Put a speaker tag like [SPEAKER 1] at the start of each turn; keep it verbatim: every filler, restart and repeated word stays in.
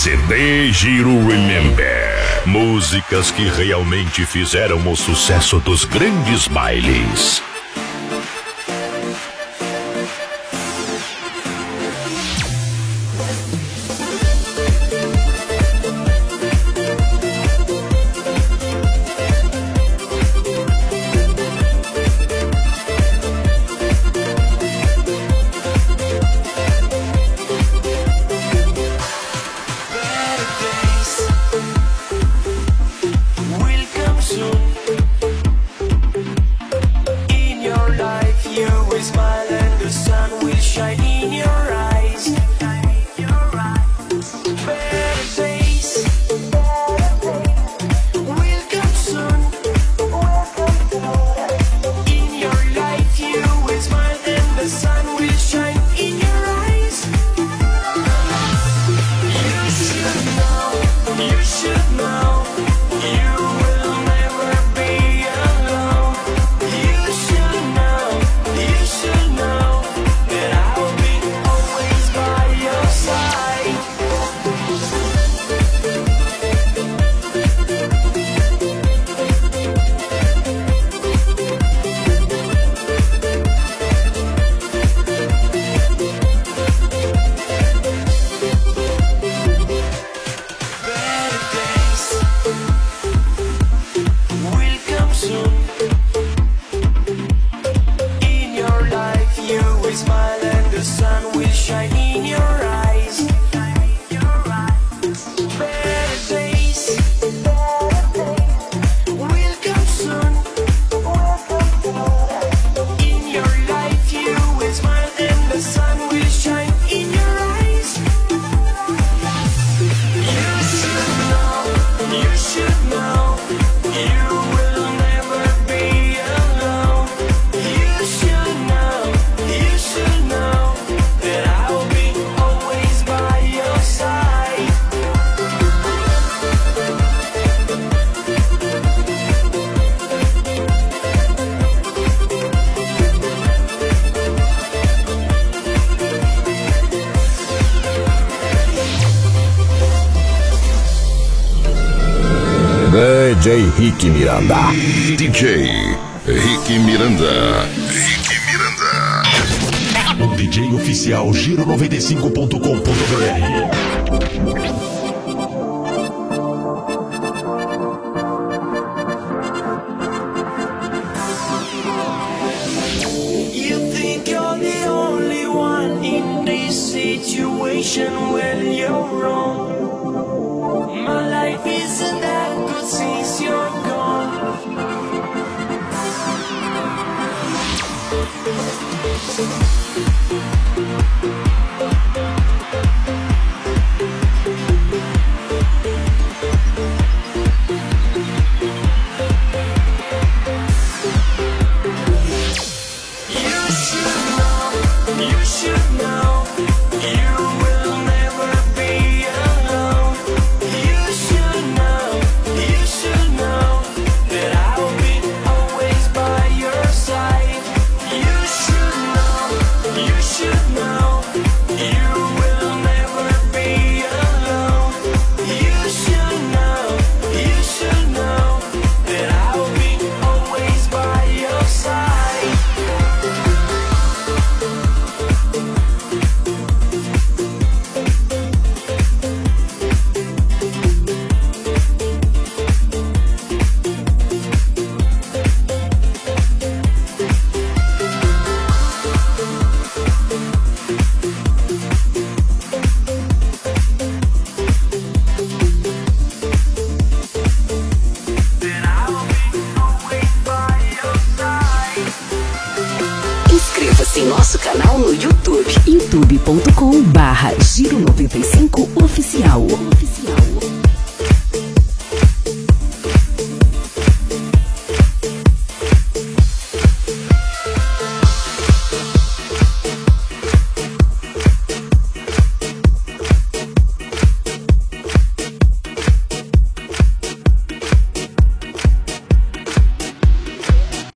[SPEAKER 1] C D Giro Remember. Músicas que realmente fizeram o sucesso dos grandes bailes. D J Rick Miranda.
[SPEAKER 2] D J Rick Miranda. Rick Miranda.
[SPEAKER 3] O D J oficial Giro noventa e cinco ponto com ponto b r.
[SPEAKER 4] When you're wrong, my life isn't that good since you're gone. You should know, you should know, you will never be alone. You should know, you should know that I will be always by your side. You should know, you should know, you will never be alone. You should know, you should know that I will be always by your side.
[SPEAKER 5] Inscreva-se em nosso canal no YouTube, youtube ponto com barra Giro noventa e cinco Oficial. Oficial.